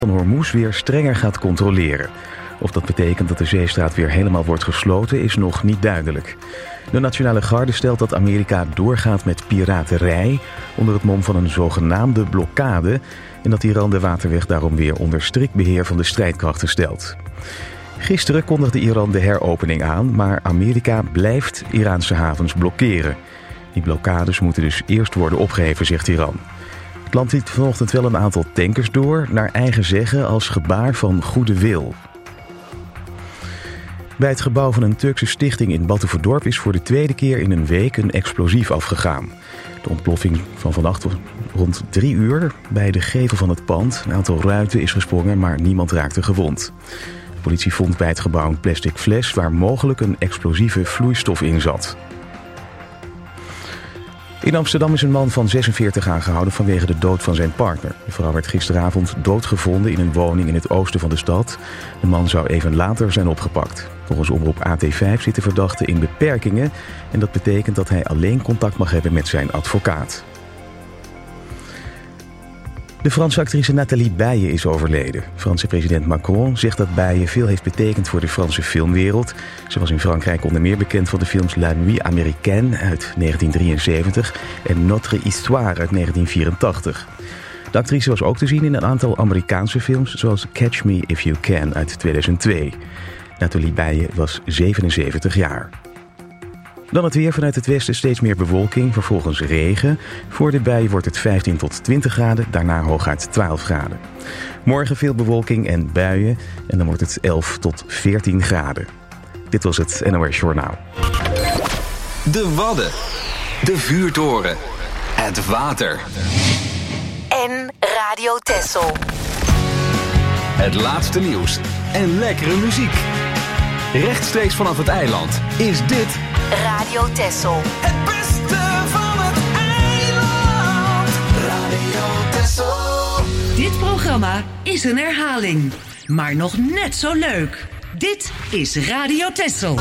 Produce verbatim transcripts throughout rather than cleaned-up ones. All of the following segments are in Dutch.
van Hormuz weer strenger gaat controleren. Of dat betekent dat de zeestraat weer helemaal wordt gesloten is nog niet duidelijk. De Nationale Garde stelt dat Amerika doorgaat met piraterij onder het mom van een zogenaamde blokkade en dat Iran de waterweg daarom weer onder strikt beheer van de strijdkrachten stelt. Gisteren kondigde Iran de heropening aan, maar Amerika blijft Iraanse havens blokkeren. Die blokkades moeten dus eerst worden opgeheven, zegt Iran. Het land liet vanochtend wel een aantal tankers door, naar eigen zeggen als gebaar van goede wil. Bij het gebouw van een Turkse stichting in Batuverdorp is voor de tweede keer in een week een explosief afgegaan. De ontploffing van vannacht rond drie uur bij de gevel van het pand. Een aantal ruiten is gesprongen, maar niemand raakte gewond. De politie vond bij het gebouw een plastic fles waar mogelijk een explosieve vloeistof in zat. In Amsterdam is een man van zesenveertig aangehouden vanwege de dood van zijn partner. De vrouw werd gisteravond doodgevonden in een woning in het oosten van de stad. De man zou even later zijn opgepakt. Volgens omroep A T vijf zit de verdachte in beperkingen en dat betekent dat hij alleen contact mag hebben met zijn advocaat. De Franse actrice Nathalie Baye is overleden. Franse president Macron zegt dat Baye veel heeft betekend voor de Franse filmwereld. Ze was in Frankrijk onder meer bekend van de films La Nuit Américaine uit negentien drieënzeventig en Notre Histoire uit negentien vierentachtig. De actrice was ook te zien in een aantal Amerikaanse films, zoals Catch Me If You Can uit tweeduizend twee. Nathalie Baye was zevenenzeventig jaar. Dan het weer, vanuit het westen steeds meer bewolking, vervolgens regen. Voor de bui wordt het vijftien tot twintig graden, daarna hooguit twaalf graden. Morgen veel bewolking en buien en dan wordt het elf tot veertien graden. Dit was het N O S Journaal. De Wadden, de vuurtoren, het water. En Radio Texel. Het laatste nieuws en lekkere muziek. Rechtstreeks vanaf het eiland is dit Radio Texel. Het beste van het eiland. Radio Texel. Dit programma is een herhaling, maar nog net zo leuk. Dit is Radio Texel.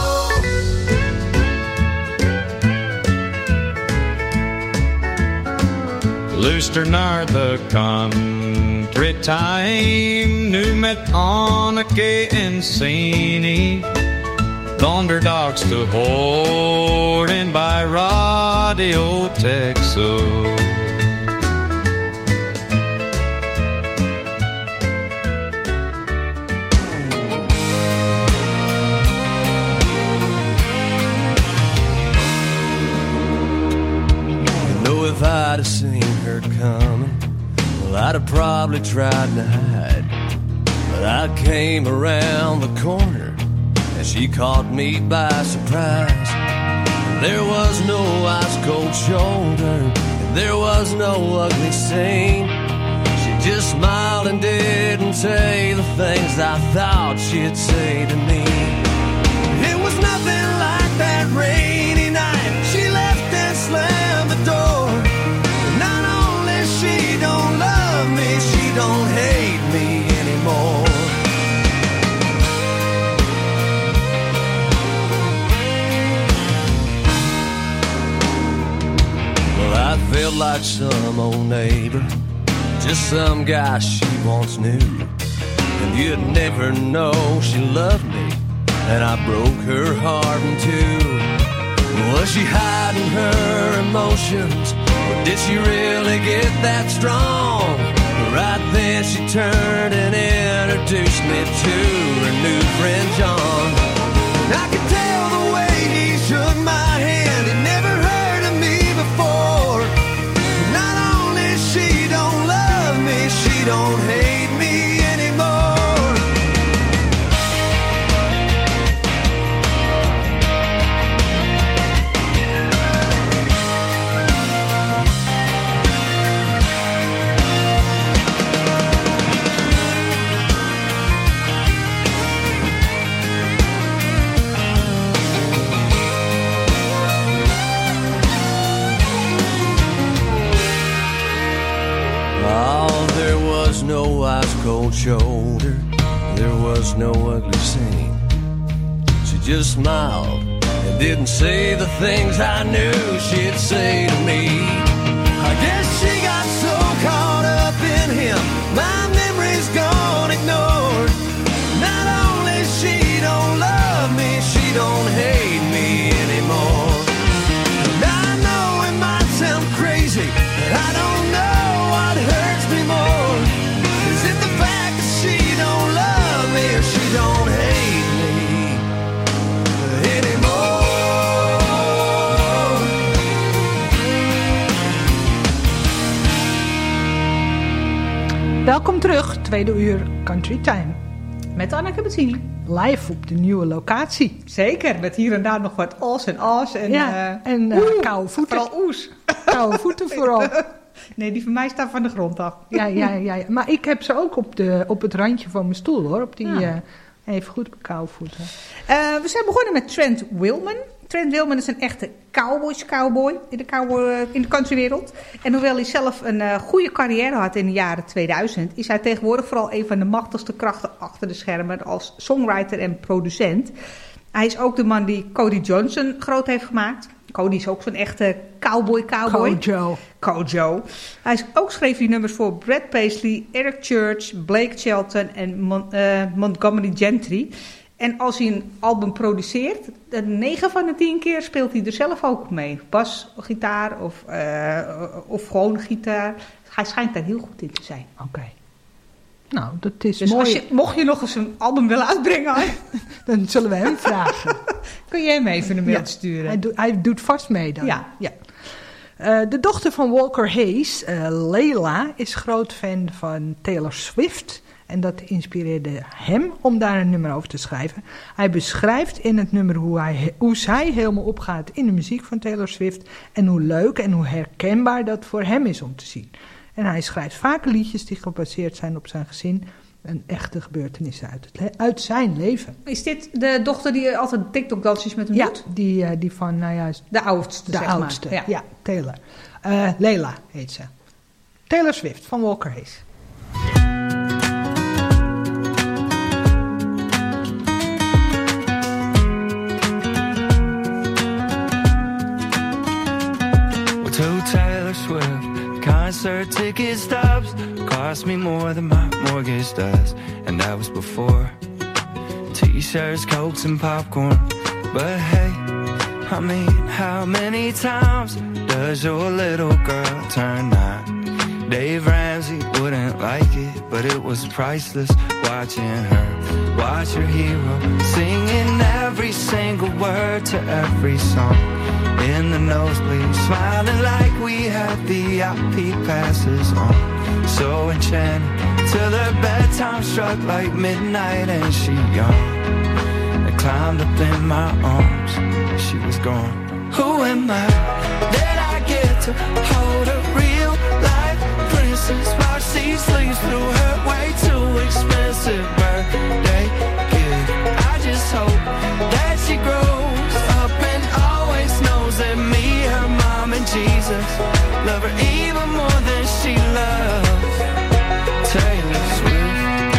Luister naar de country time, nu met Anneke en Sini. Thunderdogs te horen bij Radio Texel. You know, if I'd have seen her coming, well, I'd have probably tried to hide. But I came around the corner and she caught me by surprise. There was no ice-cold shoulder, and there was no ugly scene. She just smiled and didn't say the things I thought she'd say to me. It was nothing like that rainy night. She left and slammed the door. Not only she don't love me, she don't hate me anymore. I felt like some old neighbor, just some guy she once knew. And you'd never know she loved me, and I broke her heart in two. Was she hiding her emotions, or did she really get that strong? Right then she turned and introduced me to her new friend John. I could tell the way he shook my hand, he never heard of me before. Not only she don't love me, she don't hate me anymore. No ice-cold shoulder, there was no ugly scene. She just smiled and didn't say the things I knew she'd say to me. I guess she got so caught up in him, my memory's gone. Welkom terug, tweede uur Country Time. Met Anneke Bettini. Live op de nieuwe locatie. Zeker, met hier en daar nog wat os en as. En, ja, uh, en uh, koude voeten. Vooral oes. Koude voeten vooral. Nee, die van mij staan van de grond af. Ja, ja, ja, ja. Maar ik heb ze ook op, de, op het randje van mijn stoel, hoor. Op die, ja. uh, even goed op koude voeten. Uh, we zijn begonnen met Trent Willman. Trent Willman is een echte cowboys cowboy in de, cowboy, in de countrywereld. En hoewel hij zelf een uh, goede carrière had in de jaren tweeduizend... is hij tegenwoordig vooral een van de machtigste krachten achter de schermen als songwriter en producent. Hij is ook de man die Cody Johnson groot heeft gemaakt. Cody is ook zo'n echte cowboy cowboy. Kojo. Kojo. Hij is ook schreef die nummers voor Brad Paisley, Eric Church, Blake Shelton en Mon, uh, Montgomery Gentry. En als hij een album produceert, negen van de tien keer speelt hij er zelf ook mee. Bas, gitaar of, uh, of gewoon gitaar. Hij schijnt daar heel goed in te zijn. Oké. Okay. Nou, dat is dus mooi. Als je, mocht je nog eens een album willen uitbrengen, dan zullen we hem vragen. Kun jij hem even een mail ja, sturen? Hij, do, hij doet vast mee dan. Ja. ja. Uh, de dochter van Walker Hayes, uh, Leila, is groot fan van Taylor Swift. En dat inspireerde hem om daar een nummer over te schrijven. Hij beschrijft in het nummer hoe, hij, hoe zij helemaal opgaat in de muziek van Taylor Swift. En hoe leuk en hoe herkenbaar dat voor hem is om te zien. En hij schrijft vaak liedjes die gebaseerd zijn op zijn gezin. En echte gebeurtenissen uit, het, uit zijn leven. Is dit de dochter die altijd TikTok-dansjes met hem ja, doet? Ja, die, uh, die van, nou ja... De oudste, De zeg oudste, maar. ja. ja, Taylor. Uh, Leila heet ze. Taylor Swift van Walker Hayes. To Taylor Swift, concert ticket stubs cost me more than my mortgage does. And that was before T-shirts, Cokes and popcorn. But hey, I mean, how many times does your little girl turn nine? Dave Ramsey wouldn't like it, but it was priceless watching her. Watch her hero singing every single word to every song. In the nosebleed, smiling like we had V I P passes on. So enchanted, till her bedtime struck like midnight and she yawned. I climbed up in my arms, she was gone. Who am I that I get to hold a real life princess while she sleeps through her way too expensive birthday gift? I just hope that she grows up and always knows that me, her mom, and Jesus love her even more than she loves Taylor Swift.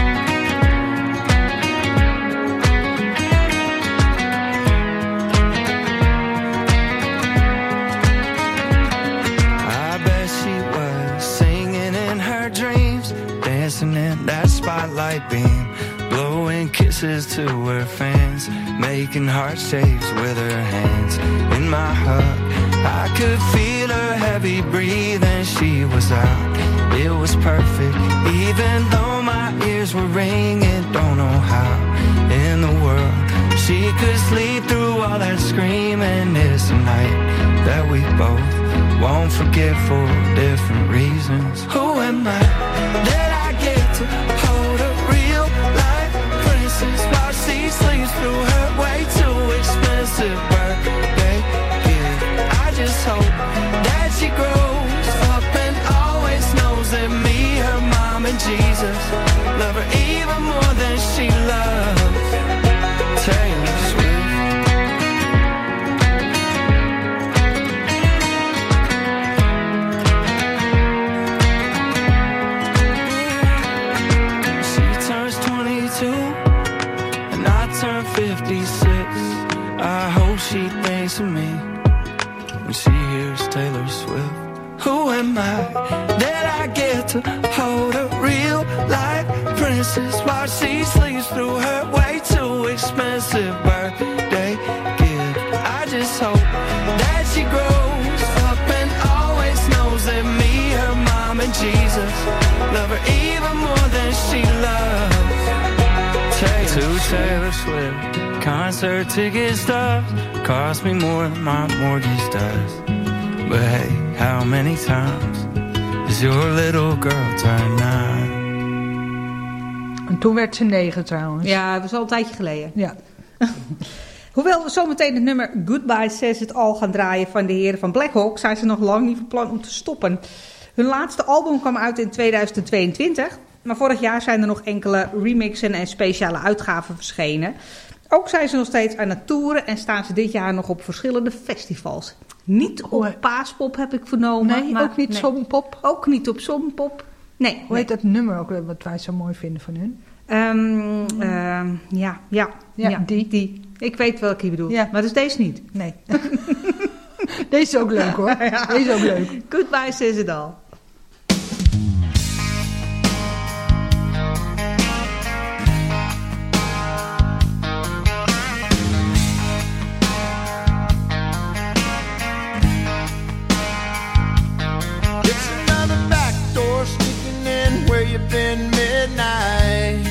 I bet she was singing in her dreams, dancing in that spotlight beam, blowing kisses to her fans, making heart shapes with her hands. In my hug, I could feel her heavy breathing, she was out. It was perfect, even though my ears were ringing. Don't know how in the world she could sleep through all that screaming. It's a night that we both won't forget for different reasons. Who am I that I get to hold a real life princess while she sleeps through her way too expensive birthday gift? I just hope that she grows up and always knows that me, her mom, and Jesus love her even more than she loves Taylor Swift. And I turn fifty-six. I hope she thinks of me when she hears Taylor Swift. Who am I that I get to hold a real life princess while she sleeps through her way too expensive birthday gift? I just hope that she grows up and always knows that me, her mom, and Jesus love her even more than she loves Taylor. To Taylor Swift, concert ticket stubs cost me more than my mortgage does. But hey, how many times does your little girl turn nine? En toen werd ze negen trouwens. Ja, dat was al een tijdje geleden. Ja. Hoewel we zometeen het nummer Goodbye Says It All gaan draaien van de heren van Black Hawk, zijn ze nog lang niet van plan om te stoppen. Hun laatste album kwam uit in tweeduizend tweeëntwintig, maar vorig jaar zijn er nog enkele remixen en speciale uitgaven verschenen. Ook zijn ze nog steeds aan het toeren en staan ze dit jaar nog op verschillende festivals. Niet op Paaspop heb ik vernomen. Nee, maar ook niet nee. Songpop? Ook niet op Songpop. Nee. Hoe nee. heet dat nummer ook weer, wat wij zo mooi vinden van hun? Um, uh, ja, ja, ja, ja, die. die. Ik weet welke je bedoelt, ja. maar dat is deze niet. Nee. Deze is ook leuk hoor. Ja. Deze is ook leuk. Goodbye Says It All. You've been midnight,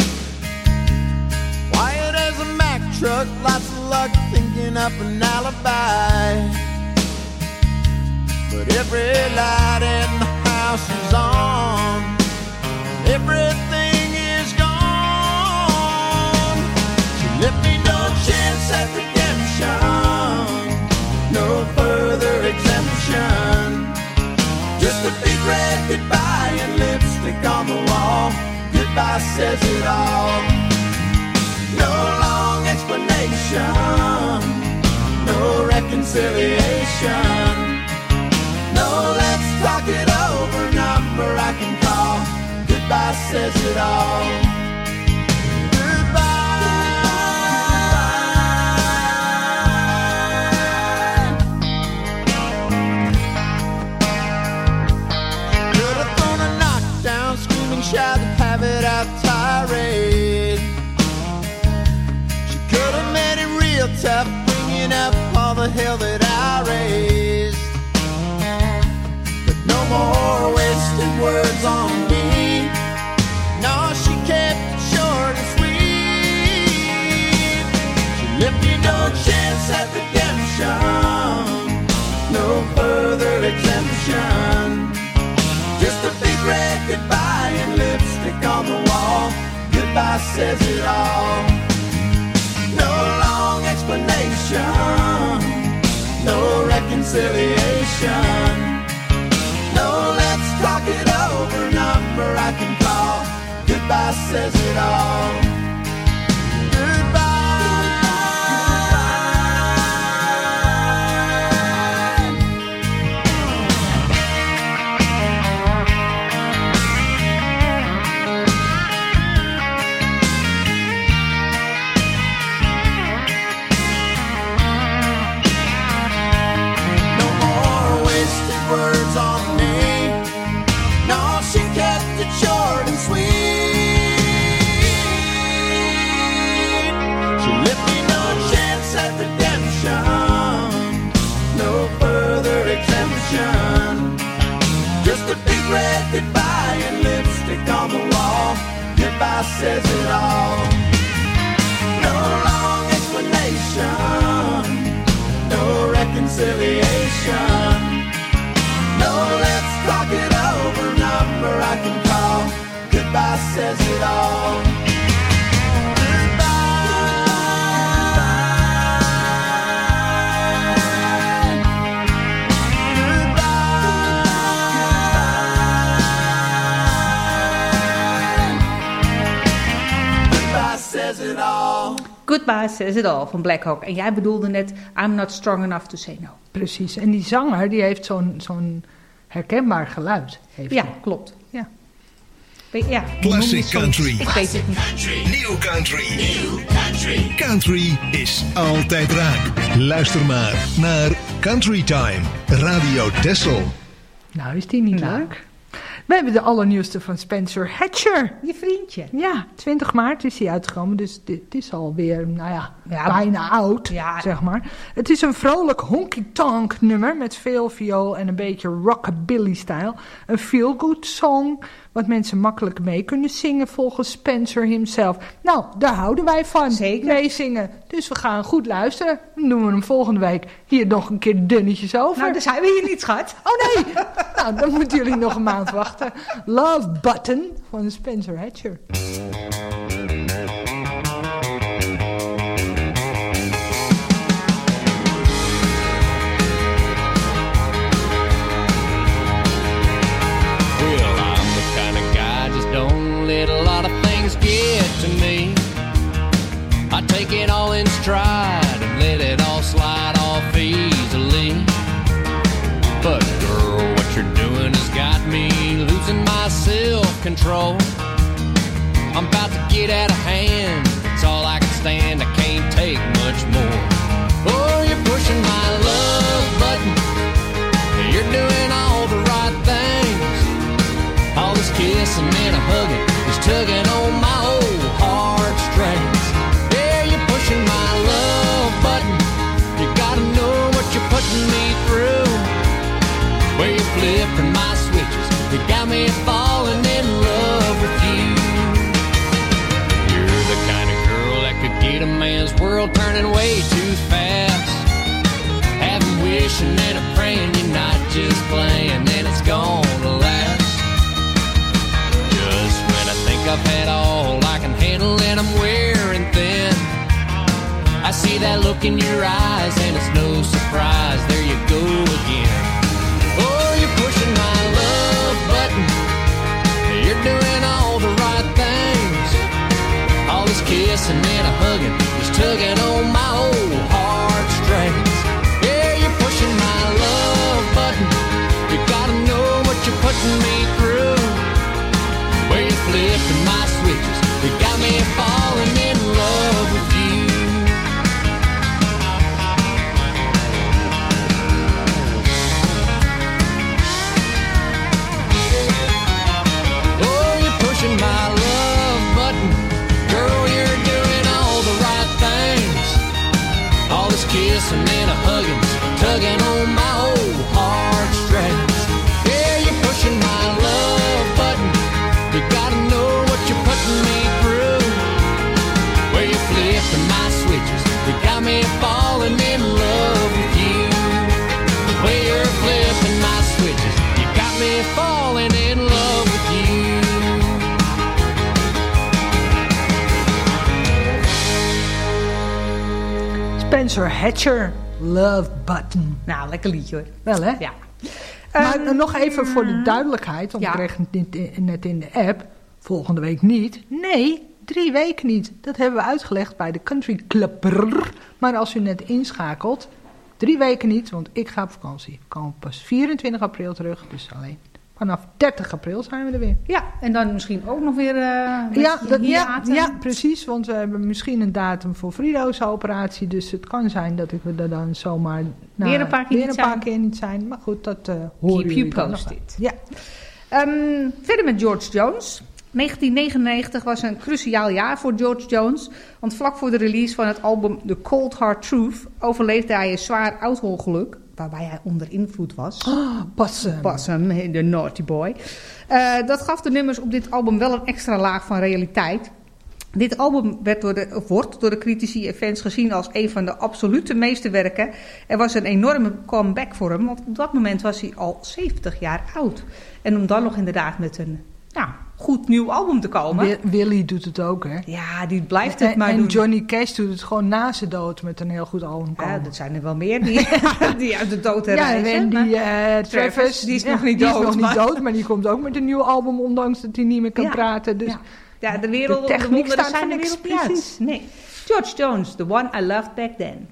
quiet as a Mack truck, lots of luck thinking up an alibi. But every light in the house is on, everything is gone. She left me no chance at redemption, no further exemption, just a big red goodbye and lipstick on the wall. Goodbye says it all. No long explanation, no reconciliation, no let's talk it over number I can call. Goodbye says it all. Shout and have it out tirade. She could have made it real tough, bringing up all the hell that I raised. But no more wasted words on me. No, she kept it short and sweet. She left me no chance at redemption, no further exemption, just a big red goodbye and lipstick on the wall. Goodbye says it all. No long explanation, no reconciliation, no let's talk it over number I can call. Goodbye says it all. Just a big red goodbye and lipstick on the wall. Goodbye says it all. No long explanation, no reconciliation, no let's talk it over number I can call. Goodbye says it all. Goodbye Says It All van Black Hawk. En jij bedoelde net I'm Not Strong Enough to Say No. Precies. En die zanger die heeft zo'n zo'n herkenbaar geluid. Heeft ja, hij. klopt. Ja. Ja, Classic country. Ik weet het niet. New country. New country. Country is altijd raak. Luister maar naar Country Time. Radio Texel. Nou, is die niet nou. leuk? We hebben de allernieuwste van Spencer Hatcher. Je vriendje. Ja, twintig maart is hij uitgekomen. Dus dit is alweer, nou ja, ja bijna oud, ja. zeg maar. Het is een vrolijk honky-tonk nummer met veel viool en een beetje rockabilly-stijl. Een feel-good song, wat mensen makkelijk mee kunnen zingen volgens Spencer himself. Nou, daar houden wij van. Zeker. Meezingen. Dus we gaan goed luisteren. Dan doen we hem volgende week hier nog een keer dunnetjes over. Nou, daar zijn we hier niet, schat. Oh nee! Nou, dan moeten jullie nog een maand wachten. Love Button van Spencer Hatcher. Well, I'm the kind of guy just don't let a lot of things get to me. I take it all in stride and let it all slide off easily. But girl, what you're doing has got me losing my self-control. I'm about to get out of hand. It's all I can stand. I can't take much more. Oh, you're pushing my love button. You're doing all the right things. All this kissing and a hugging is tugging on my old heartstrings. Yeah, you're pushing my love button. You gotta know what you're putting me through. Where you're flipping my switches, you got me falling in love with you. You're the kind of girl that could get a man's world turning way too fast. Having wishing and a praying you're not just playing, and it's gonna last. Just when I think I've had all I can handle and I'm wearing thin, I see that look in your eyes and it's no surprise, there you go again. Oh, you're pushing my love button. You're doing all the right things. All this kissing and a hugging is tugging on my old heartstrings. Yeah, you're pushing my love button. You gotta know what you're putting me through. Where you're flipping my switches, you got me falling in love with you. My love button, girl, you're doing all the right things. All this kissing and a hugging, tugging on my old heartstrings. Yeah, you're pushing my love button. You gotta know what you're putting me through. Where you're flipping my switches, you got me falling in love with you. Where you're flipping my switches, you got me falling in love with you. Spencer Hatcher, Love Button. Nou, lekker liedje hoor. Wel hè? Ja. Maar Um, nog even voor de duidelijkheid, want ja. ik kreeg het net in de app. Volgende week niet. Nee, drie weken niet. Dat hebben we uitgelegd bij de Country Club. Maar als u net inschakelt, drie weken niet, want ik ga op vakantie. Ik kom pas vierentwintig april terug, dus alleen vanaf dertig april zijn we er weer. Ja, en dan misschien ook nog weer... Uh, Ja, dat, hier ja, laten. ja, precies, want we hebben misschien een datum voor Frido's operatie. Dus het kan zijn dat ik er dan zomaar na, Weer een paar keer weer niet een paar zijn. keer niet zijn. Maar goed, dat uh, horen Keep jullie you dan nog posted. wel. Ja. Um, verder met George Jones. negentien negenennegentig was een cruciaal jaar voor George Jones. Want vlak voor de release van het album The Cold Hard Truth overleefde hij een zwaar auto-ongeluk, waarbij hij onder invloed was. Oh, pas hem. Pas hem, de naughty boy. Uh, dat gaf de nummers op dit album wel een extra laag van realiteit. Dit album werd door de, of wordt door de critici en fans gezien als een van de absolute meesterwerken. Er was een enorme comeback voor hem, want op dat moment was hij al zeventig jaar oud. En om dan nog inderdaad met een nou, goed nieuw album te komen. Wi- Willy doet het ook, hè? Ja, die blijft het en, maar en doen. Johnny Cash doet het gewoon na zijn dood met een heel goed album komen. Ja, dat zijn er wel meer die, die uit de dood Ja, reizen. en die maar- uh, Travis, die is ja, nog niet die dood. is nog maar- niet dood, maar die komt ook met een nieuw album, ondanks dat hij niet meer kan Ja, praten. Dus ja. Ja, de wereld, de techniek wonderen staat zijn voor er niks weer op op plaats. plaats. Nee. George Jones, the one I loved back then.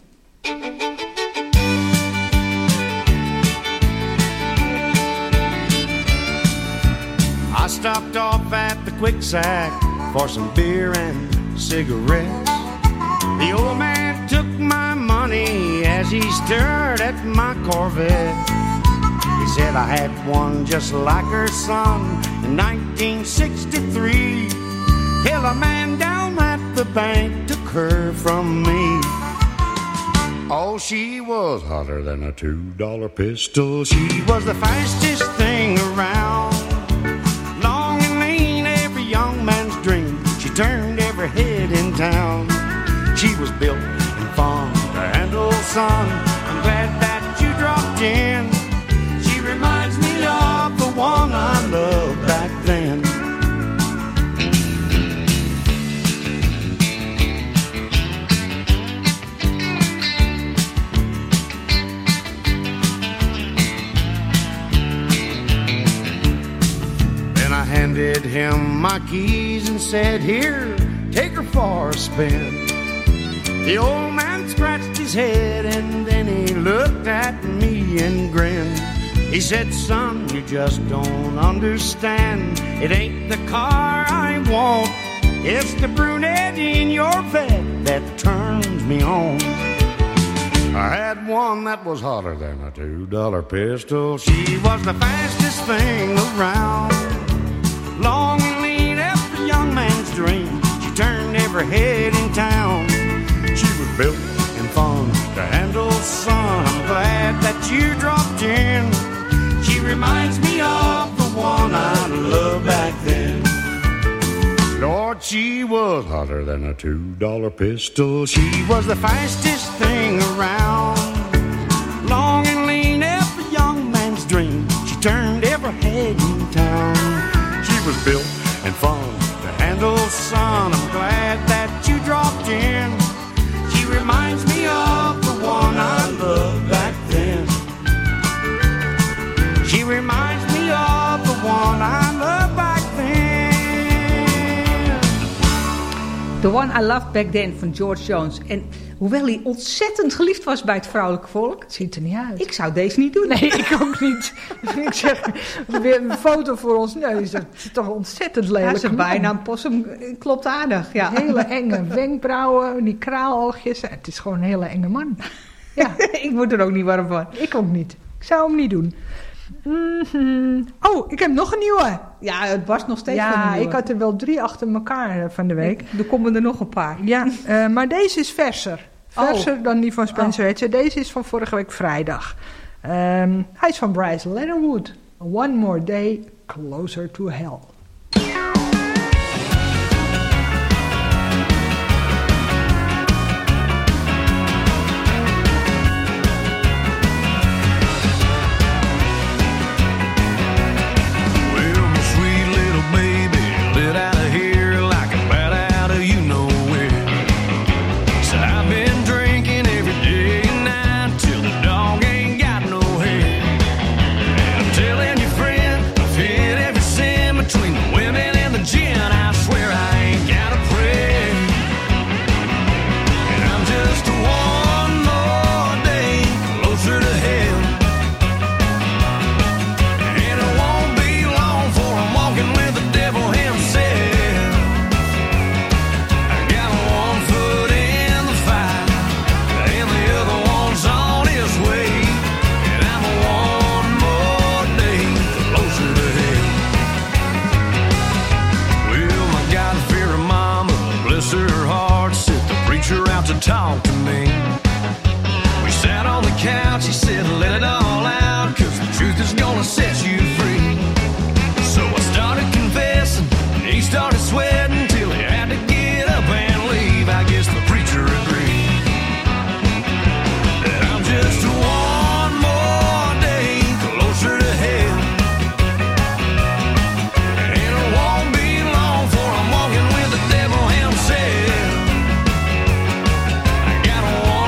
I stopped off at the Quick Sack for some beer and cigarettes. The old man took my money as he stared at my Corvette. He said I had one just like her son in nineteen sixty-three. Till a man down at the bank took her from me. Oh, she was hotter than a two-dollar pistol. She was the fastest thing around. Long and lean, every young man's dream. She turned every head in town. She was built and fun to handle, son. I'm glad that you dropped in. She reminds me of him my keys and said, here, take her for a spin. The old man scratched his head and then he looked at me and grinned. He said, son, you just don't understand. It ain't the car I want, it's the brunette in your bed that turns me on. I had one that was hotter than a two-dollar pistol. She was the fastest thing around. Long and lean, every young man's dream. She turned every head in town. She was built and fun to handle, son. I'm glad that you dropped in. She reminds me of the one I loved back then. Lord, she was hotter than a two-dollar pistol. She was the fastest thing around. Long and lean, every young man's dream. She turned every head in town. She was built and fun to handle, son. I'm glad that you dropped in. She reminds me of the one I loved back then. She reminds me of the one I loved back then. The One I Loved Back Then van George Jones. En hoewel hij ontzettend geliefd was bij het vrouwelijke volk... Het ziet er niet uit. Ik zou deze niet doen. Nee, ik ook niet. Ik zeg, weer een foto voor ons neus. Dat is toch ontzettend lelijk. Ja, zijn bijnaam possum klopt aardig. Ja. Hele enge wenkbrauwen, die kraaloogjes. Het is gewoon een hele enge man. Ja. Ik word er ook niet warm van. Ik ook niet. Ik zou hem niet doen. Mm-hmm. Oh, ik heb nog een nieuwe. Ja, het was nog steeds ja, van een nieuwe. ik had er wel drie achter elkaar van de week. Er komen er nog een paar. Ja, uh, maar deze is verser. Verser oh. dan die van Spencer Oh. Hedge. Deze is van vorige week vrijdag. Um, hij is van Bryce Leatherwood. One More Day Closer to Hell. Telling your friend, I've hit every sin between the women and the gin. I swear I ain't got a prayer. And I'm just one more day closer to hell. And it won't be long for I'm walking with the devil himself. I got one foot in the fire, and the other one's on his way. And I'm one more day closer to hell. Well, my God-fearing mama, bless her heart, sent the preacher out to talk to me. We sat on the couch, he said, let it all out, cause the truth is gonna set you free. So I started confessing, and he started sweating, till he had to get up and leave. I guess the preacher agreed that I'm just one more day closer to hell. And it won't be long for I'm walking with the devil himself. I got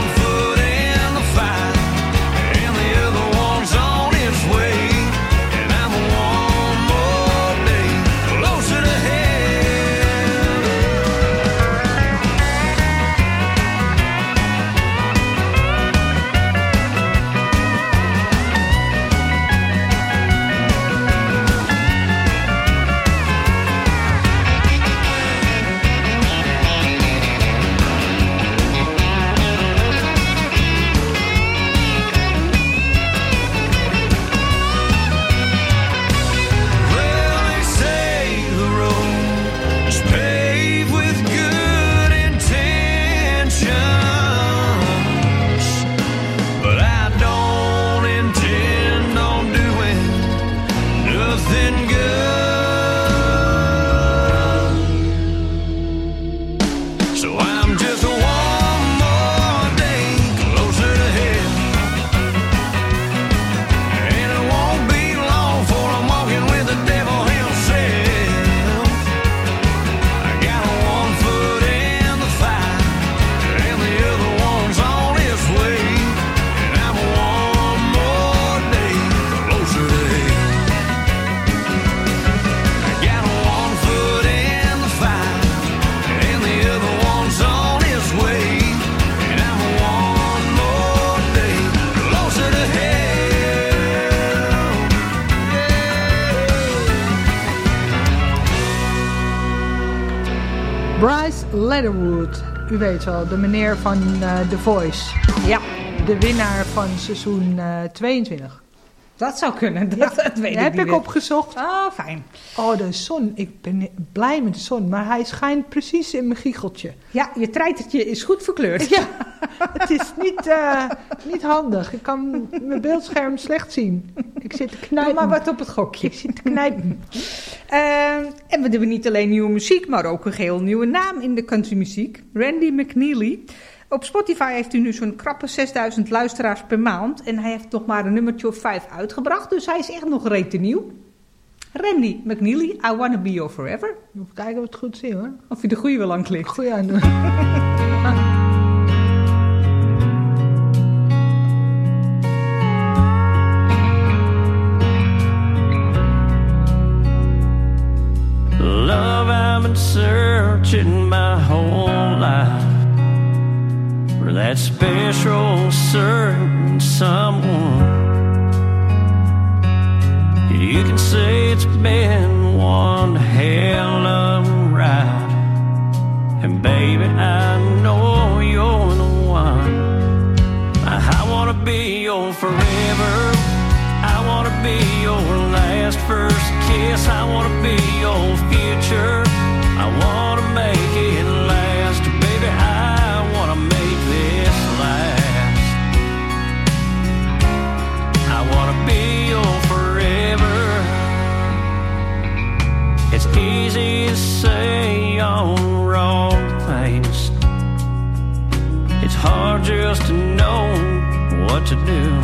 Leatherwood. U weet wel, de meneer van uh, The Voice. Ja. De winnaar van seizoen uh, tweeëntwintig. Dat zou kunnen, dat, ja, dat weet ik heb niet ik weer. opgezocht. Ah, fijn. Oh, de zon. Ik ben blij met de zon, maar hij schijnt precies in mijn giecheltje. Ja, je treitertje is goed verkleurd. Ja, het is niet, uh, niet handig. Ik kan mijn beeldscherm slecht zien. Ik zit te knijpen. Doe maar wat op het gokje. Ik zit te knijpen. Uh, en we hebben niet alleen nieuwe muziek, maar ook een geheel nieuwe naam in de countrymuziek. Randy McNeely. Op Spotify heeft hij nu zo'n krappe zesduizend luisteraars per maand. En hij heeft nog maar een nummertje of vijf uitgebracht. Dus hij is echt nog rete nieuw. Randy McNeely, I Wanna Be Your Forever. Even kijken of we het goed zien hoor. Of je de goede wel aanklikt. Goeie aan doen. Love, I've been searching my whole life for that special certain someone. You can say it's been one hell of a ride, and baby, I know you're the one. I wanna be your forever. I wanna be your last first kiss. I wanna be your future. I wanna make it last, baby. I wanna make this last. I wanna be your forever. It's easy to say all the wrong things. It's hard just to know what to do.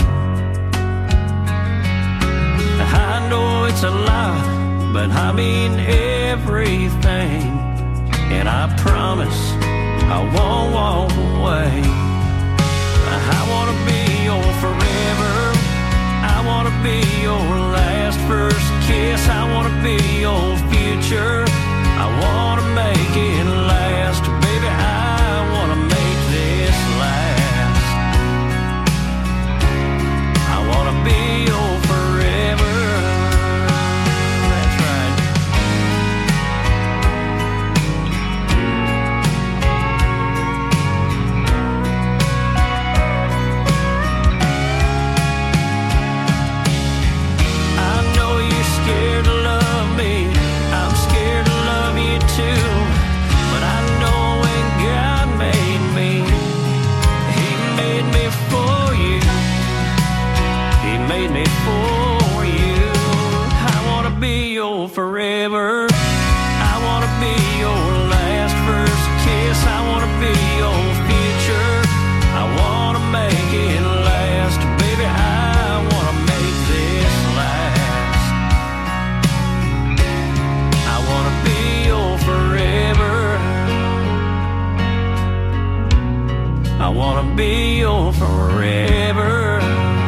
I know it's a lie, but I mean everything. And I promise I won't walk away. I wanna be your forever. I wanna be your last first kiss. I wanna be your future. I wanna make it last. Baby, I wanna make this last. I wanna be your forever. That's right. I know you're scared to love me. I'm scared to love you too. But I know when God made me, He made me for you. He made me for you. I wanna be your forever. I wanna be your last first kiss. I wanna be your future. I wanna make it last. Baby, I wanna make this last. I wanna be your forever. I wanna be your forever.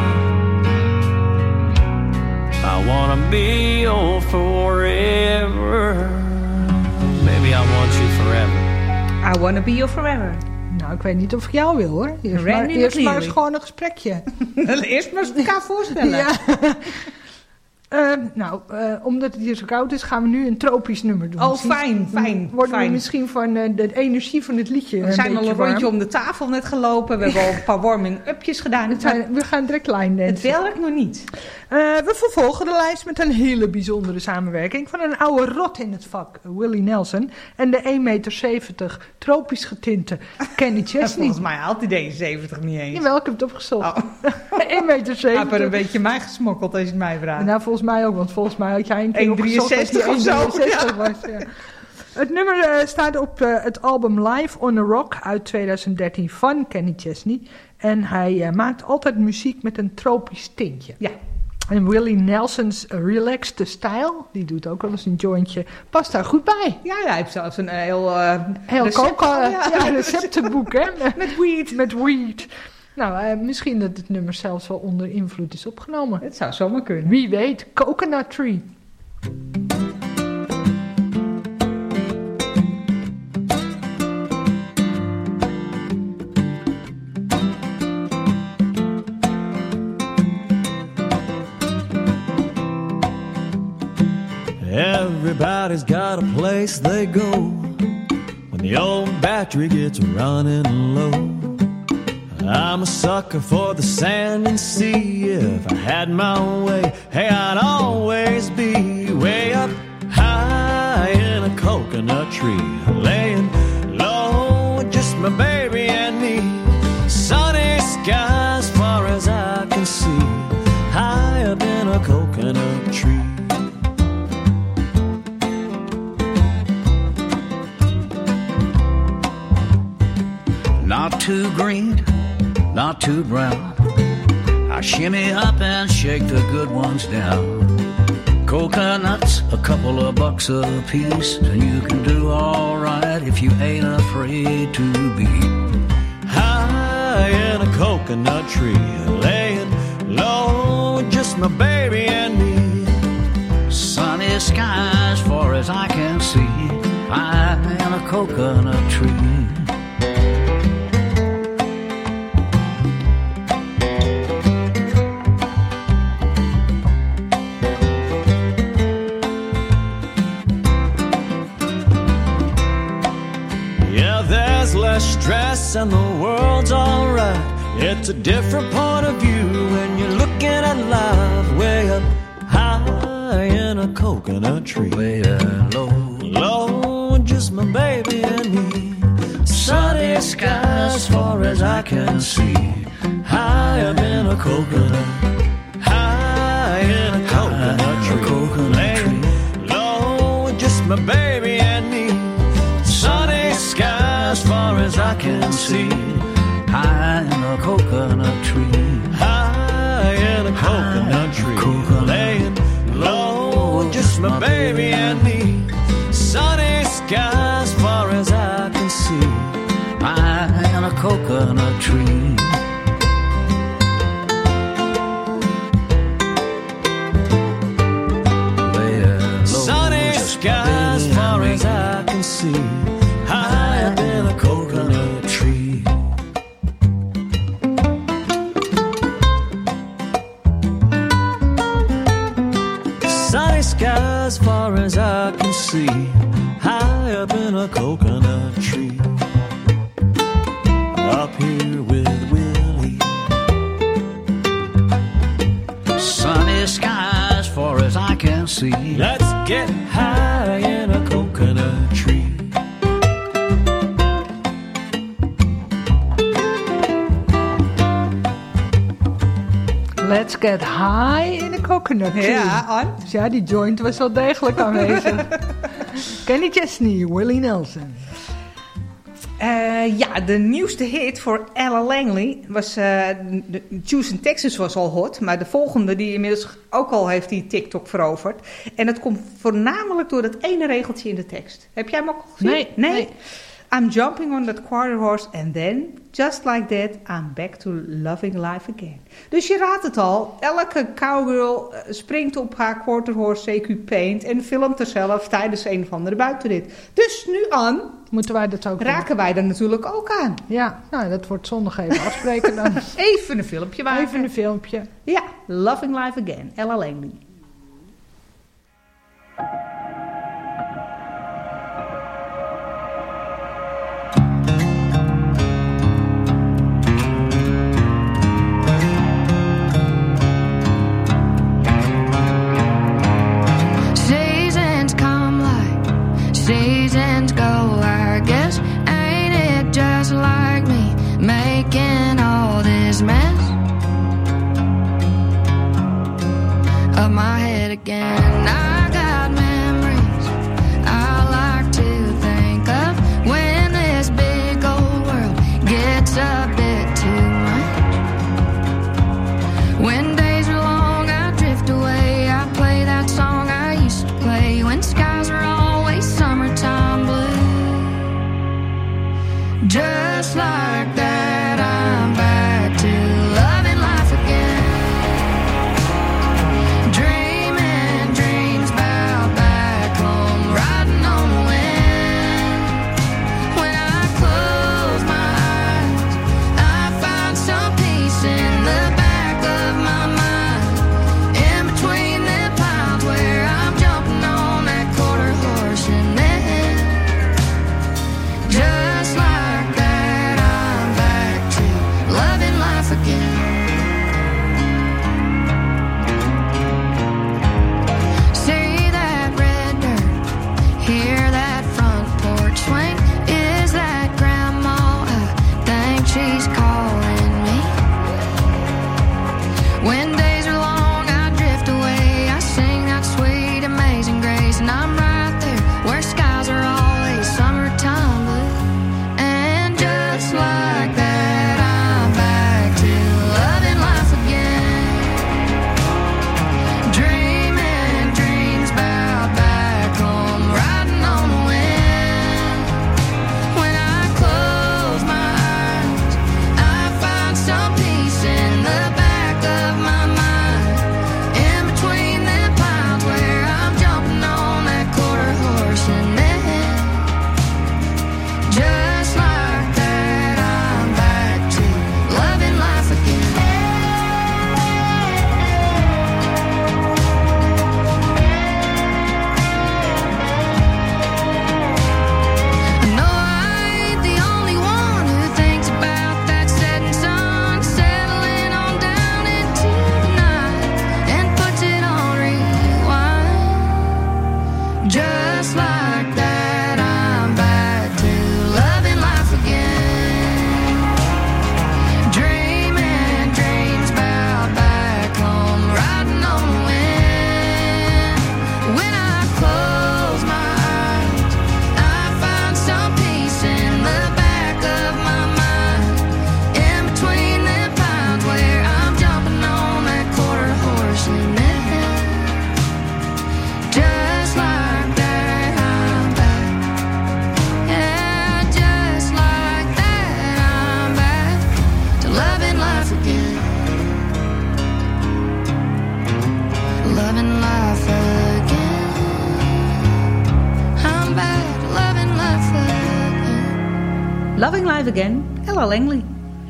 I wanna be your forever. Baby, I want you forever. I wanna be your forever. Nou, ik weet niet of ik jou wil hoor. Eerst, Randy maar, eerst McNeely. maar eens gewoon een gesprekje. Eerst maar eens elkaar voorstellen. Ja. Uh, nou, uh, omdat het hier zo koud is, gaan we nu een tropisch nummer doen. Oh, Misschien fijn, fijn, Worden fijn. we misschien van uh, de energie van het liedje We zijn een al een beetje rondje warm. om de tafel net gelopen. We hebben al een paar warming-upjes gedaan. Het zijn, we gaan direct line Het dansen. werkt nog niet. Uh, we vervolgen de lijst met een hele bijzondere samenwerking van een oude rot in het vak, Willie Nelson, en de één meter zeventig tropisch getinte Kenny Chesney. Volgens mij haalt hij deze zeventig niet eens. Jawel, ik heb het opgezocht. Oh. één meter Hij zeventig. heeft er een beetje mij gesmokkeld als je het mij vraagt. Nou, volgens mij ook, want volgens mij had jij een keer één opgezocht dat drieënzestig hij of zo, één drieënzestig ja. was. Ja. Het nummer uh, staat op uh, het album Live on a Rock uit twintig dertien van Kenny Chesney. En hij uh, maakt altijd muziek met een tropisch tintje. Ja. En Willie Nelson's relaxed style, die doet ook wel eens een jointje, past daar goed bij. Ja, hij heeft zelfs een heel... Uh, Heel recept- coca, ja. ja, receptenboek, hè? Met weed. Met weed. Nou, uh, misschien dat het nummer zelfs wel onder invloed is opgenomen. Het zou zomaar kunnen. Wie weet, Coconut Tree. Everybody's got a place they go when the the old battery gets running low. I'm a sucker for the sand and sea. If I had my way, hey, I'd always be way up high in a coconut tree, laying low with just my baby and me. Sunny sky as far as I can see, high up in a coconut tree. Not too green, not too brown. I shimmy up and shake the good ones down. Coconuts, a couple of bucks a piece, and you can do all right if you ain't afraid to be high in a coconut tree, laying low with just my baby and me. Sunny sky as far as I can see, high in a coconut tree. Less stress and the world's alright. It's a different point of view when you're looking at life way up high in a coconut tree, way low, low, just my baby and me. Sunny sky as far as I can see, high up in a coconut, high in a coconut tree, coconut tree, low, just my baby and me. Sunny sky as far as I can see, high in a coconut tree, high in a coconut tree, coconut. Laying low, just my baby and me. Sunny sky as far as I can see, high in a coconut tree. Sunny sky as far as I can see, high up in a coconut tree. Sunny sky as far as I can see, high up in a coconut tree. Up here with Willie. Sunny sky as far as I can see. Let's get high in a coconut tree. Let's get high in a coconut tree. Ja, Ann? Ja, die joint was wel degelijk aanwezig. Kenny Chesney, Willie Nelson. Uh, ja, de nieuwste hit voor Ella Langley was... Uh, de Juice in Texas was al hot, maar de volgende die inmiddels ook al heeft die TikTok veroverd. En dat komt voornamelijk door dat ene regeltje in de tekst. Heb jij hem ook al gezien? Nee. Nee? nee. I'm jumping on that quarter horse and then, just like that, I'm back to loving life again. Dus je raadt het al, elke cowgirl springt op haar quarter horse C Q Paint en filmt er zelf tijdens een of andere buitenrit. Dus nu aan, moeten wij dat ook raken doen? wij er natuurlijk ook aan. Ja, nou dat wordt zondag even afspreken dan. Even een filmpje maken. Even een filmpje. Ja, Loving Life Again, Ella Langley. Seasons go, I guess. Ain't it just like me making all this mess of my head again? I got memories I like to think of when this big old world gets a bit too much. When days are long, I drift away. I play that song I used to play when skies are always summertime blue. Just like that, I'm back to loving life again. Dreaming dreams about back home, riding on the wind. When I close my eyes, I find some peace in the back of my mind. In between the piles where I'm jumping on that quarter horse and then just Loving Life Again, Ella Langley.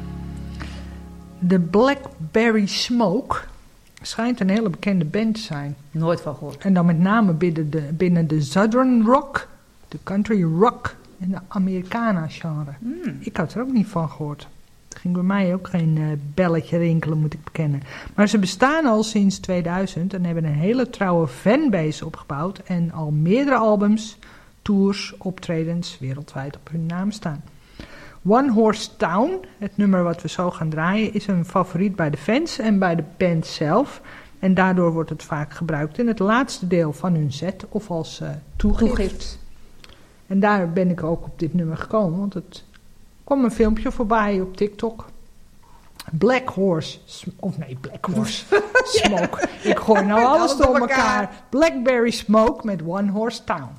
De Blackberry Smoke schijnt een hele bekende band te zijn. Nooit van gehoord. En dan met name binnen de, binnen de Southern Rock, de Country Rock en de Americana genre. Mm. Ik had er ook niet van gehoord. Er ging bij mij ook geen uh, belletje rinkelen, moet ik bekennen. Maar ze bestaan al sinds tweeduizend en hebben een hele trouwe fanbase opgebouwd en al meerdere albums, tours, optredens wereldwijd op hun naam staan. One Horse Town, het nummer wat we zo gaan draaien, is een favoriet bij de fans en bij de band zelf. En daardoor wordt het vaak gebruikt in het laatste deel van hun set of als uh, toegift. toegift. En daar ben ik ook op dit nummer gekomen, want het kwam een filmpje voorbij op TikTok. Black Horse, of nee, Black Horse Smoke. Ja. Ik gooi nou alles door elkaar. Blackberry Smoke met One Horse Town.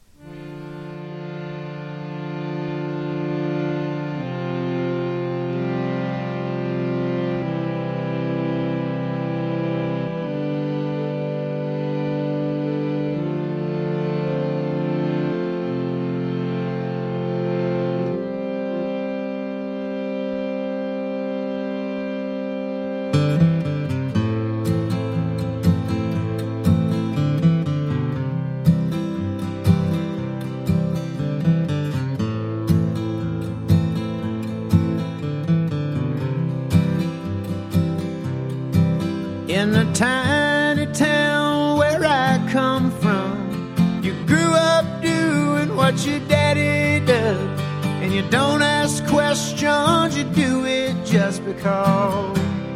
In the tiny town where I come from, you grew up doing what your daddy does, and you don't ask questions, you do it just because.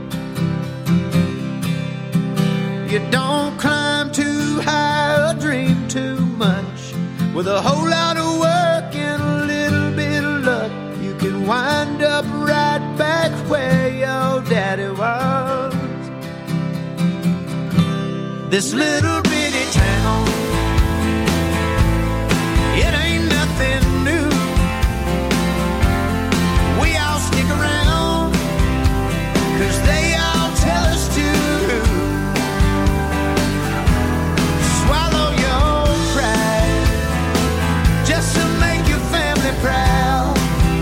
You don't climb too high or dream too much. With a whole lot of work and a little bit of luck, you can wind up right back where your daddy was. This little bitty town, it ain't nothing new. We all stick around, 'cause they all tell us to. Swallow your pride, just to make your family proud.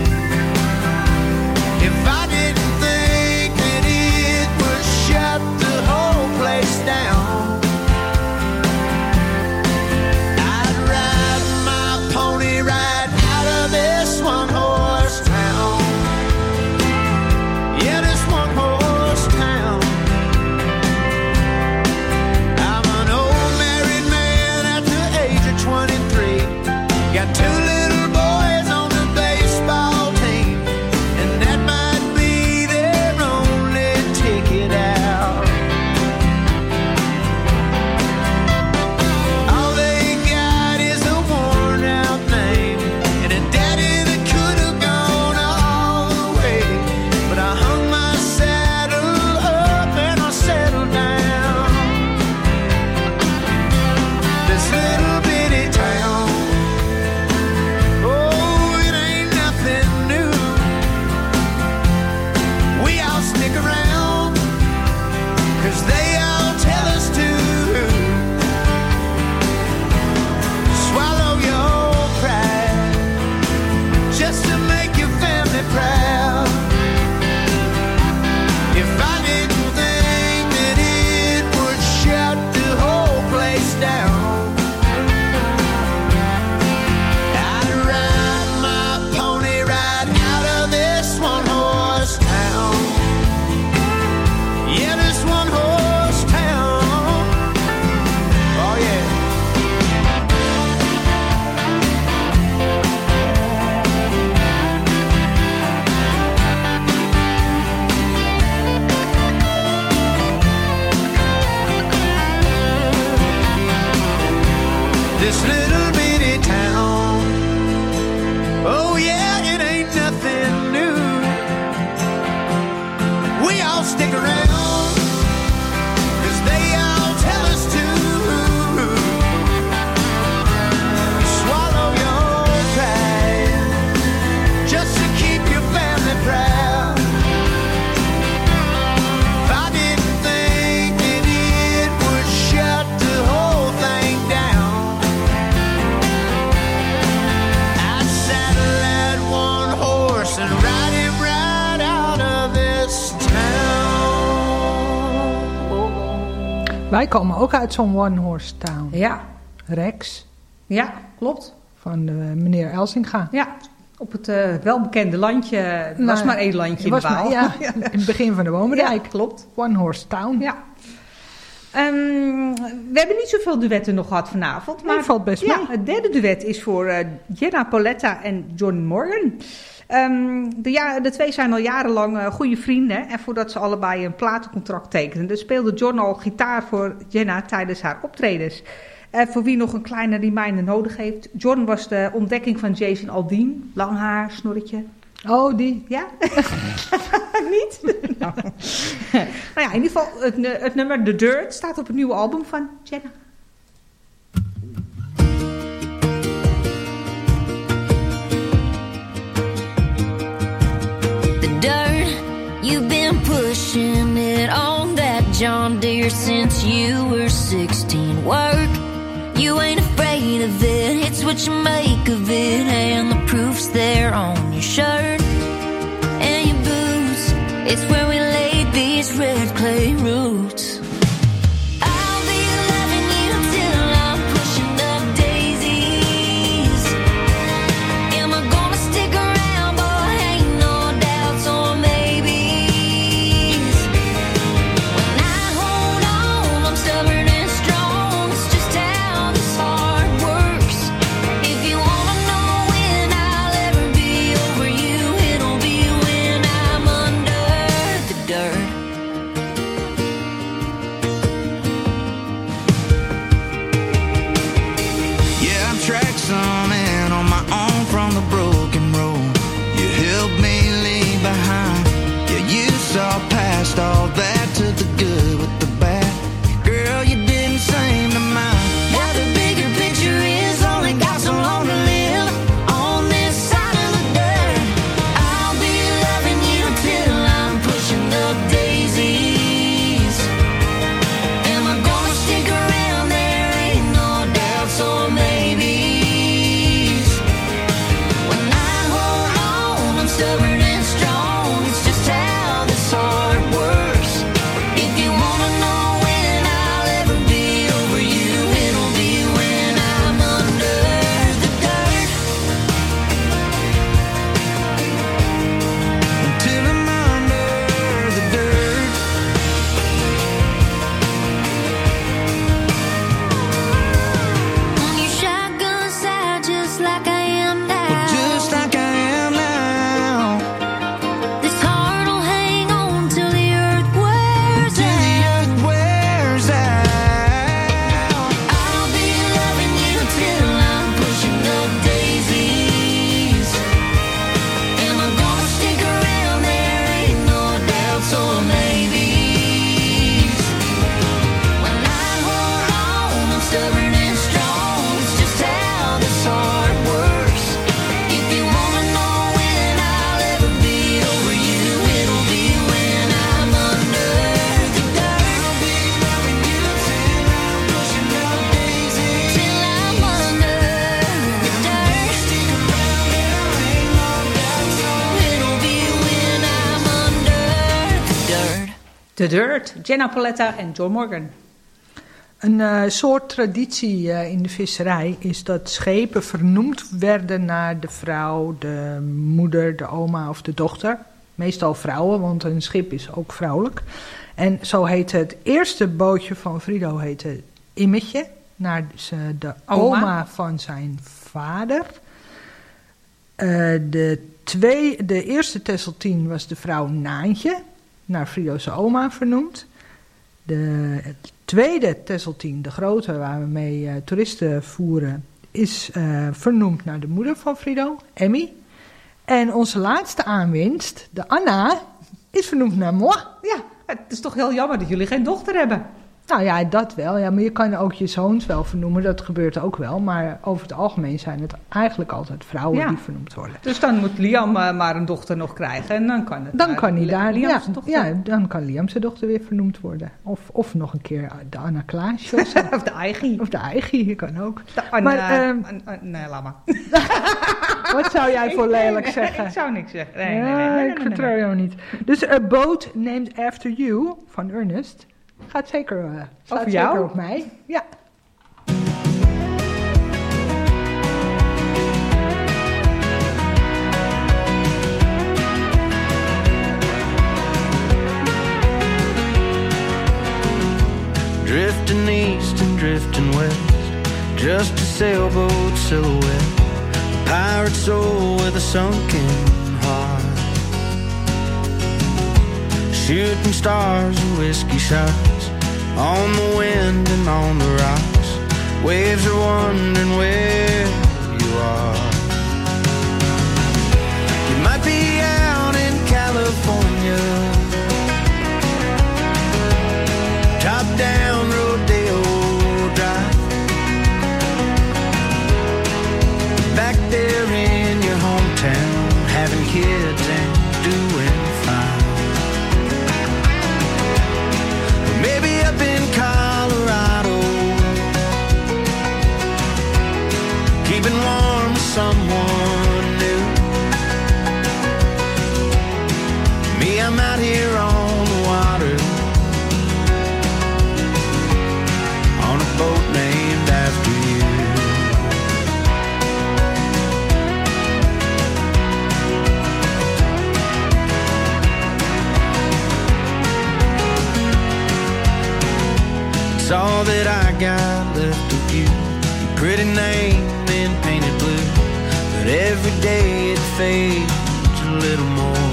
If I didn't think that it would shut the whole place down, Wij komen ook uit zo'n one-horse town. Ja. Rex. Ja, klopt. Van uh, meneer Elsinga. Ja, op het uh, welbekende landje. Het Nou, was maar één landje in de Waal. Maar, ja, in het begin van de Womerdijk. Ja, klopt. One-horse town. Ja. Um, we hebben niet zoveel duetten nog gehad vanavond. Maar nee, valt best ja, mee. Het derde duet is voor uh, Jenna Pauletta en John Morgan. Um, de, ja, de twee zijn al jarenlang uh, goede vrienden. En voordat ze allebei een platencontract tekenden, speelde John al gitaar voor Jenna tijdens haar optredens. Uh, voor wie nog een kleine reminder nodig heeft. John was de ontdekking van Jason Aldean. Lang haar, snorretje. Oh, die? Ja? Niet? Nou. nou ja, in ieder geval, het, het nummer The Dirt staat op het nieuwe album van Jenna. The dirt, you've been pushing it on that John Deere since you were sixteen. Work, you ain't afraid of it, it's what you make of it, and the proof's there on your shirt and your boots. It's where we laid these red clay roots. I'll be loving you till I'm pushing up daisies. Am I gonna stick around? Boy, ain't no doubts or maybes. When I hold on, I'm stubborn and strong. It's just how this heart works. If you wanna know when I'll ever be over you, it'll be when I'm under the dirt. Yeah, I've tracked some in on my own from the broken road you helped me leave behind. Yeah, you saw past all that, took the good with the bad. Girl, you didn't seem to mind. What the bigger picture is, only got so long to live on this side of the dirt. I'll be loving you till I'm pushing up daisies. Am I gonna stick around? There ain't no doubts or maybes. When I hold on, I'm stubborn and strong. It's just how this heart works. If you wanna know when I'll ever be over you, it'll be when I'm under the dirt. Until I'm under the dirt. On your shotgun side, just like I am now. Just like I am now. This heart will hang on till the earth wears Till the out. earth wears out. I'll be loving you till I'm pushing up daisies. Am I gonna stick around? There ain't no doubts or maybes. When I hold on, I'm stubborn and strong. It's just how this heart works. If you wanna know when I'll ever be over you, it'll be when I'm under the dirt. I'll be loving you till I'm pushing up daisies. Till I'm under the dirt. Stick around, there ain't no doubts. It'll be when I'm under the dirt. The Dirt, Jenna Pauletta en John Morgan. Een uh, soort traditie uh, in de visserij is dat schepen vernoemd werden naar de vrouw, de moeder, de oma of de dochter. Meestal vrouwen, want een schip is ook vrouwelijk. En zo heette het eerste bootje van Frido heette Immetje, naar ze- de oma, Oma. van zijn vader. Uh, de, twee, de eerste Tesseltien was de vrouw Naantje, naar Frido's oma vernoemd. De tweede Tesseltien, de grote waar we mee uh, toeristen voeren, is uh, vernoemd naar de moeder van Frido, Emmy. En onze laatste aanwinst, de Anna, is vernoemd naar moi. Ja, het is toch heel jammer dat jullie geen dochter hebben. Nou ja, dat wel. Ja, maar je kan ook je zoons wel vernoemen, dat gebeurt ook wel. Maar over het algemeen zijn het eigenlijk altijd vrouwen Ja. die vernoemd worden. Dus dan moet Liam uh, maar een dochter nog krijgen en dan kan het. Dan naar kan hij Li- daar, Liam ja, zijn dochter. ja, dan kan Liam zijn dochter weer vernoemd worden. Of, of nog een keer de Anna Klaasje of zo. Of de Eigie. Of de Eigie, je kan ook. De Anna, Maar, ehm, An- An- nee, laat maar. Wat zou jij voor lelijk zeggen? Ik zou niks zeggen. Nee, nee, Ja, nee, nee, nee, ik nee, vertrouw nee. jou niet. Dus A Boat Named After You van Ernest Gaat zeker, uh, staat Over jou? zeker op mij. Ja. Drifting east and drifting west, just a sailboat silhouette, a pirate soul with a sunken heart, shooting stars and whiskey shots on the wind and on the rocks. Waves are wondering where you are. You might be out in California, top down Rodeo Drive, back there in your hometown, having kids and doing fine. Or maybe up in Colorado, keeping warm with someone new. Me, I'm out here on the water, on a boat named after you. It's all that I got left of you, your pretty name in painted blue, but every day it fades a little more.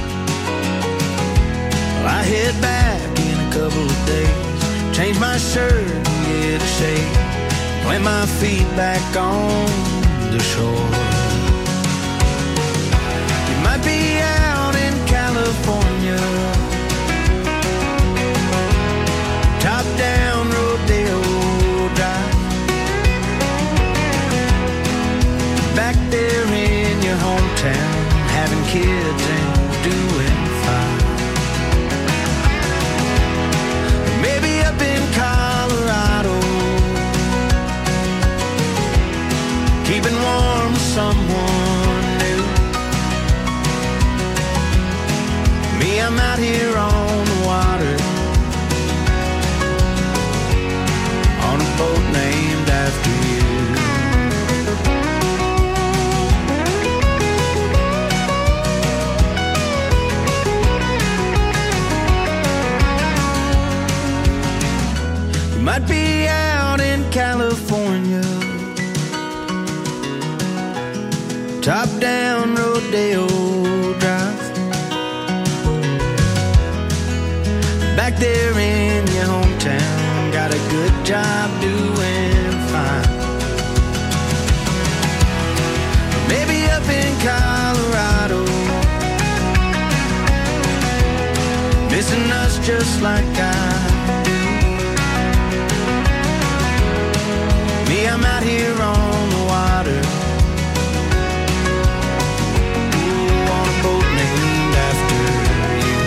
Well, I head back in a couple of days, change my shirt and get a shave, plant my feet back on the shore. You might be out in California, top down Rodeo Drive, back there in your hometown, having kids and doing fine. Maybe up in Colorado, keeping warm with someone new. Me, I'm out here on the water, on a boat named after you. You might be out in California, top down Rodeo Drive, back there in your hometown, got a good job doing fine. Maybe up in Colorado, missing us just like I do. Me, I'm out here on the water, ooh, on a boat named after you.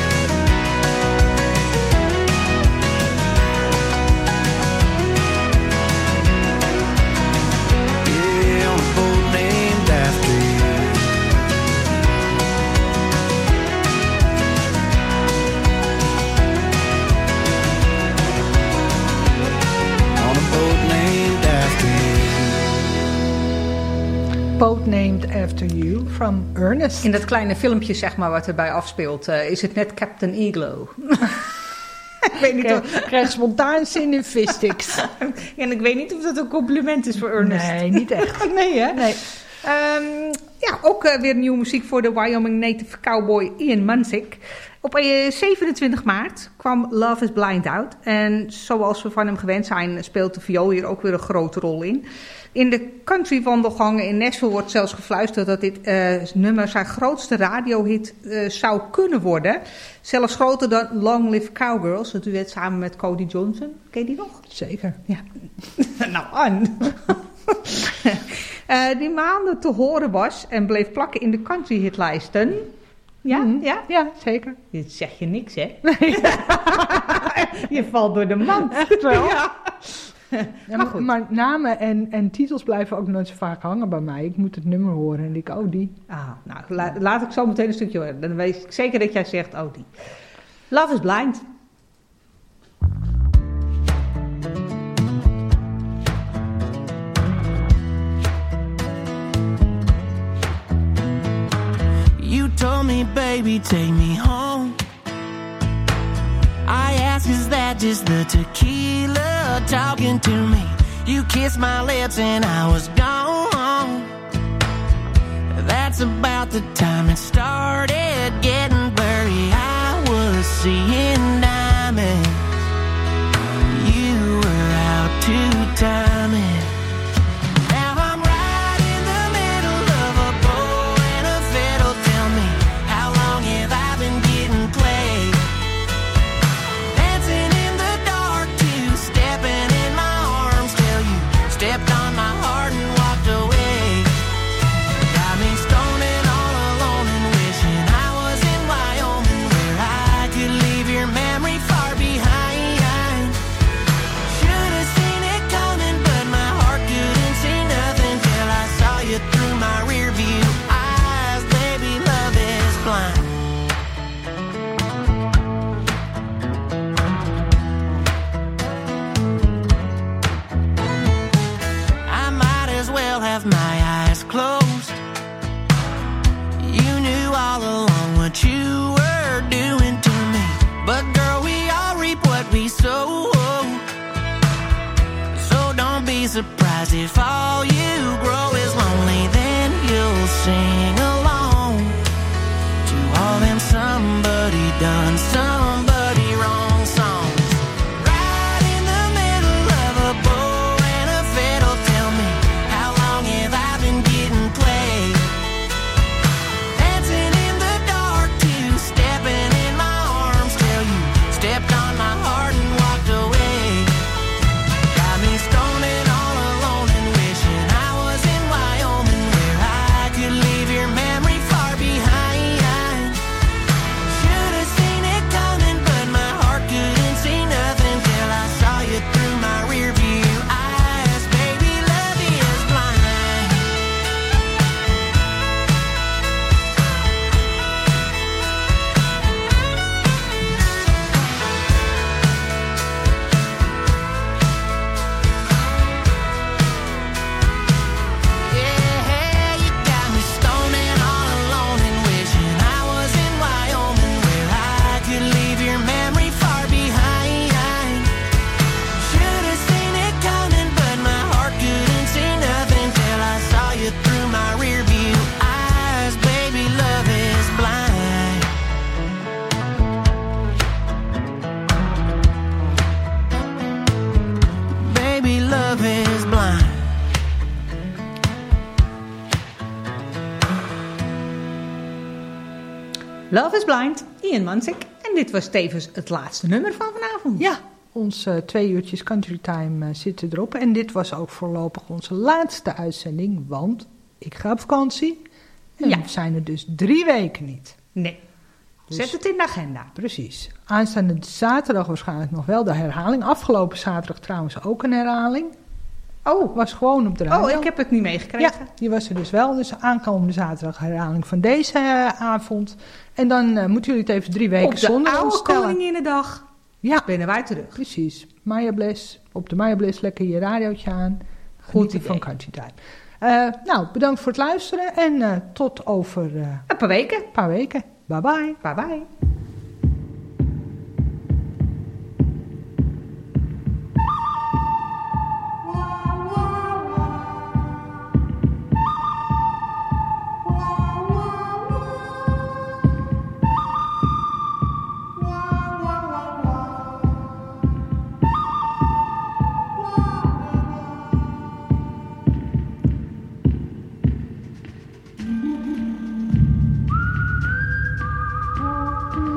Yeah, on a boat named after you. On a boat named after you. Boat Named After You from Ernest. In dat kleine filmpje, zeg maar, wat erbij afspeelt, uh, is het net Captain Iglo. Ik weet niet of... Ik krijg spontaan zin in fissticks. En ik weet niet of dat een compliment is voor Ernest. Nee, niet echt. Nee, hè? Nee. Um, ja, ook uh, weer nieuwe muziek voor de Wyoming native cowboy Ian Munsick. Op uh, zevenentwintig maart kwam Love is Blind uit. En zoals we van hem gewend zijn, speelt de viool hier ook weer een grote rol in. In de countrywandelgangen in Nashville wordt zelfs gefluisterd dat dit uh, nummer zijn grootste radiohit uh, zou kunnen worden. Zelfs groter dan Long Live Cowgirls, dat duet samen met Cody Johnson. Ken je die nog? Zeker. Ja. Nou, aan. uh, die maanden te horen was en bleef plakken in de countryhitlijsten. Ja, mm, ja? Ja, zeker. Dit zeg je niks, hè? Nee. Je valt door de mand. Echt wel. Ja. Ja, maar, maar namen en, en titels blijven ook nooit zo vaak hangen bij mij. Ik moet het nummer horen en denk ik, oh die. Ah, nou, la, laat ik zo meteen een stukje horen. Dan weet ik zeker dat jij zegt, oh die. Love is Blind. me, baby, take me home. I ask, is that just the tequila talking to me? You kissed my lips and I was gone. That's about the time it started getting blurry. I was seeing diamonds. You were out to time it. Now I'm right in the middle of a bow and a fiddle. Tell me, how long have I been getting played? Dancing in the dark to stepping in my arms till you stepped on my heart and walked away. Got me stoning all alone and wishing I was in Wyoming where I could leave your memory far behind. Should have seen it coming, but my heart couldn't see nothing till I saw you through my rear view eyes. Baby, love is blind. I might as well have my eyes closed. You knew all along what you were doing to me. But girl, we all reap what we sow. So don't be surprised if all you grow is lonely. Then you'll sing along to all them somebody done somebody wrong songs. Right in the middle of a bow and a fiddle. Tell me, how long have I been getting played? Dancing in the dark to stepping in my arms till you stepped on my heart and walked away. Got me stoning all alone and wishing I was in Wyoming where I could leave your memory far behind. Should have seen it coming, but my heart couldn't see nothing till I saw you through my rear view eyes. Baby, love is blind. Yeah, you got me stoning all alone and wishing I was in Wyoming where I could leave your memory far behind. Should have seen it coming, but my heart couldn't see nothing till I saw you through my rear view eyes. Baby, love is blind. Baby, love is blind. Love is Blind, Ian Mansik. En dit was tevens het laatste nummer van vanavond. Ja, onze uh, twee uurtjes Country Time uh, zitten erop. En dit was ook voorlopig onze laatste uitzending, want ik ga op vakantie. En Ja. we zijn er dus drie weken niet. Nee. Dus- Zet het in de agenda. Precies. Aanstaande zaterdag waarschijnlijk nog wel de herhaling. Afgelopen zaterdag trouwens ook een herhaling. Oh. Was gewoon op de radio. Oh, ik heb het niet meegekregen. Ja, die was er dus wel. Dus aankomende zaterdag herhaling van deze uh, avond. En dan uh, moeten jullie het even drie weken Op de zonder ons oude stellen. Koninginnedag Ja. binnen wij terug. Precies. Maya Bliss. Op de Maya Bliss lekker je radiootje aan. Goed Genieten idee. van Country Time. Uh, nou, bedankt voor het luisteren. En uh, tot over uh, Een paar weken. een paar weken. Bye bye. Bye bye. Thank you.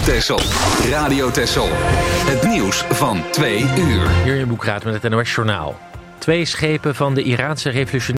Texel. Radio Texel. Het nieuws van twee uur. Jurjen Boekraat met het N O S Journaal. Twee schepen van de Iraanse revolutionaire